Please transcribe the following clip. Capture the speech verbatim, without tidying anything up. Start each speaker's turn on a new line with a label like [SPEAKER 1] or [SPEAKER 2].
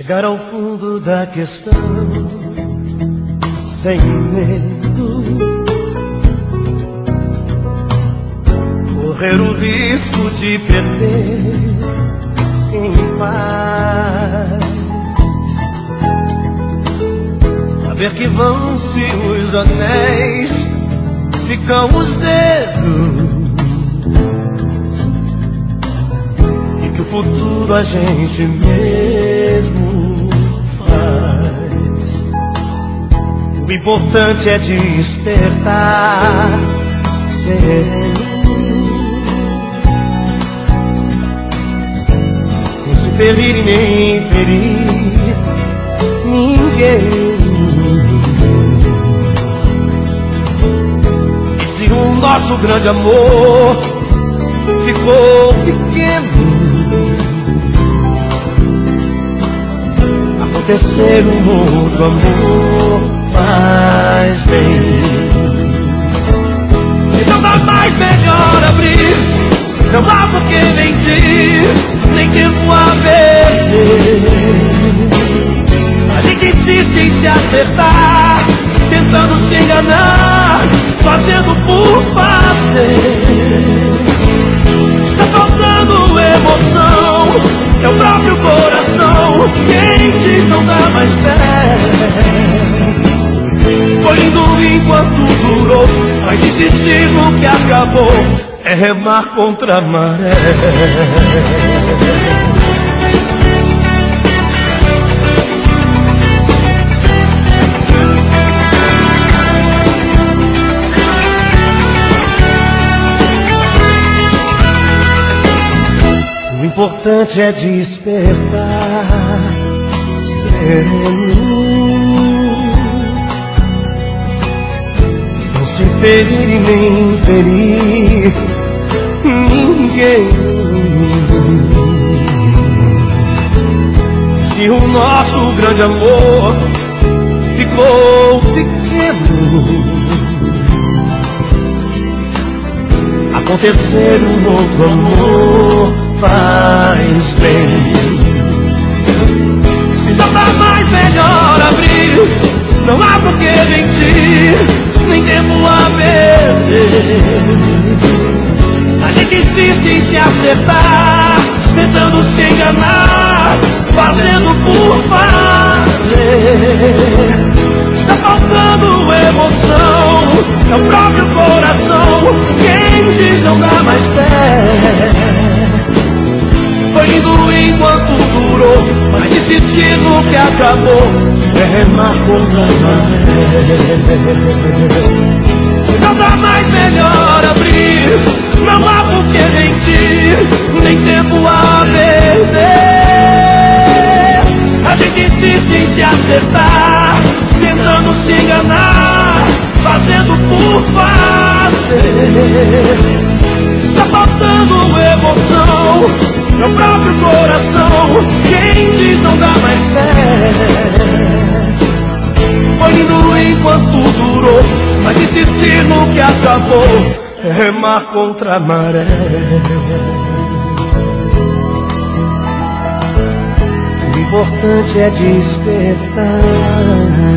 [SPEAKER 1] Chegar ao fundo da questão sem medo, correr o risco de perder em paz, saber que vão-se os anéis, ficam os dedos, e que o futuro a gente mesmo faz. O importante é despertar sereno, sem se ferir e nem ferir ninguém. E se o nosso grande amor ficou pequeno, acontecer um outro amor faz bem. Então dá mais melhor abrir, não há por que mentir, nem tempo a perder. A gente insiste em se acertar, tentando se enganar, fazendo por fazer. Está faltando emoção, é o próprio coração quem diz não dá mais fé. Foi lindo enquanto durou, mas desistir no que acabou é remar contra a maré. O importante é despertar sereno, não se ferir e nem ferir ninguém. Se o nosso grande amor ficou pequeno, acontecer um outro amor faz bem. Então dá mais melhor abrir, não há por que mentir, nem tempo a perder. A gente insiste em se acertar, tentando se enganar, fazendo por fazer. Está faltando emoção, é o próprio coração quem diz não dá mais fé. Foi lindo enquanto durou, mas desistir no que acabou é remar contra a maré. Não dá mais melhor abrir, não há por que mentir, nem tempo a perder. A gente insiste em se acertar, tentando se enganar, fazendo por fazer. Está faltando emoção, é o próprio coração quem diz não dá mais fé. Foi lindo enquanto durou, mas insistir no que acabou é remar contra a maré. O importante é despertar